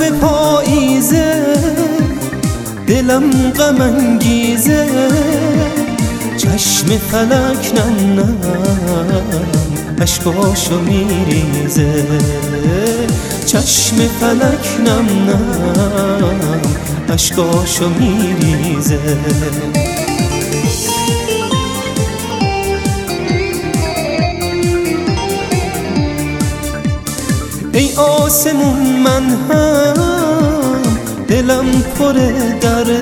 به پاییزه، دلم غم انگیزه، چشم فلک نم نم اشکاشو میریزه، چشم فلک نم نم اشکاشو میریزه. ای آسمون من هم دلم پر درد،